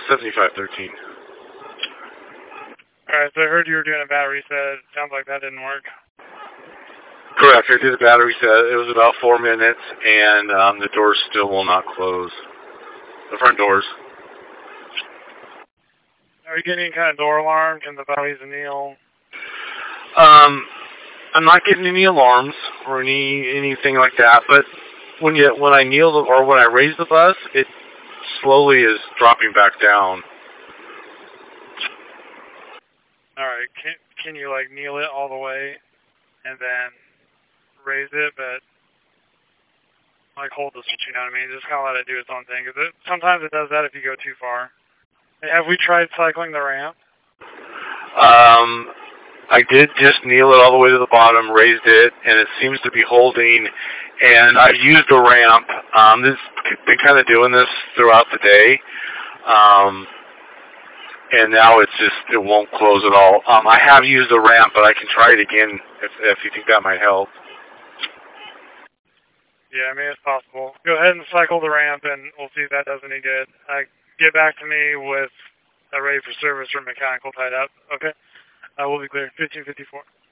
7513. Alright, so I heard you were doing a battery reset. Sounds like that didn't work. Correct. I did a battery reset. It was about 4 minutes, and the doors still will not close. The front doors. Are you getting any kind of door alarm? Can the batteries kneel? I'm not getting any alarms or anything like that, but when I kneel or when I raise the bus, it slowly is dropping back down. Alright, can you like kneel it all the way and then raise it, but like hold the switch, you know what I mean? Just kind of let it do its own thing. Cause sometimes it does that if you go too far. Have we tried cycling the ramp? I did just kneel it all the way to the bottom, raised it, and it seems to be holding. And I've used the ramp. Been kind of doing this throughout the day. And now it won't close at all. I have used the ramp, but I can try it again if you think that might help. Yeah, I mean, it's possible. Go ahead and cycle the ramp, and we'll see if that does any good. Get back to me with a ready for service or mechanical tied up. Okay? We'll be clear. 1554.